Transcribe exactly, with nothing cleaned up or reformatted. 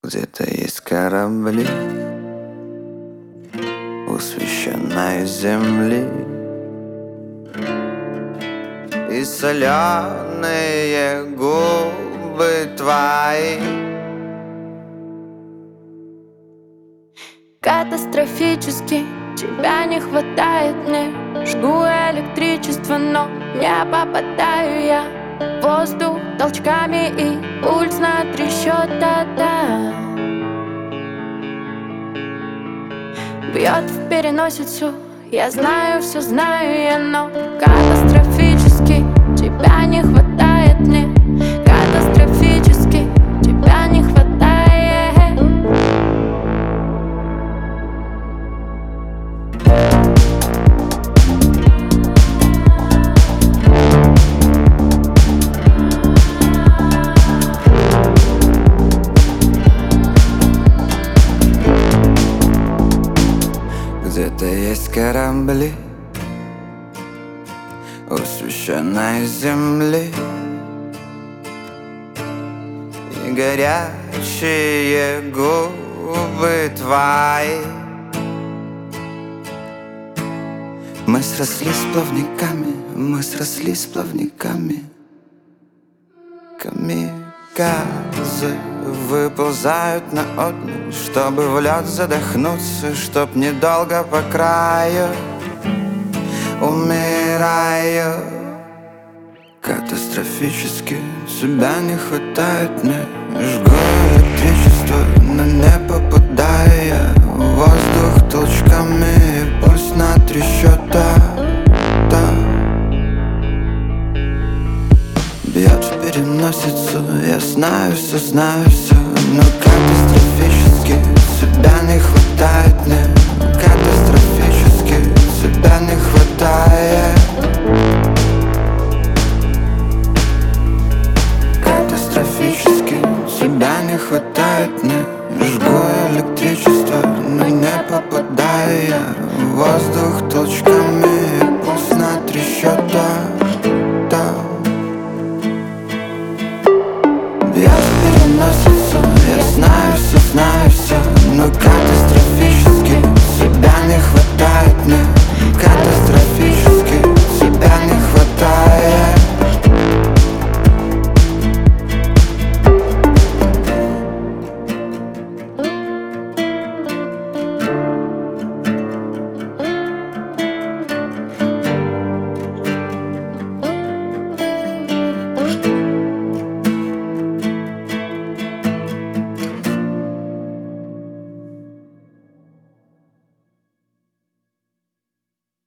Где-то есть корабли у священной земли, и соленые губы твои. Катастрофически тебя не хватает мне. Жгу электричество, но не попадаю я. Воздух толчками и пульс на три счета, да. Бьет в переносицу, я знаю, все знаю я, но катастрофически тебя не хватает мне. Катастрофически тебя не хватает. Где-то есть корабли у священной земли, и горячие губы твои. Мы срослись плавниками, мы срослись плавниками. Камикадзе выползают на отмель, чтобы в лед задохнуться, чтоб недолго по краю. Умираю катастрофически, тебя не хватает мне. Жгу электричество, но не попадаю я. Воздух толчками, пульс на три счета, да. Бьет в переносицу, я знаю все, знаю все, но катастрофически тебя не хватает мне. Катастрофически тебя не хватает. Катастрофически тебя не хватает мне. Жгу электричество, но не попадаю я. Воздух толчками, пульс на три счета.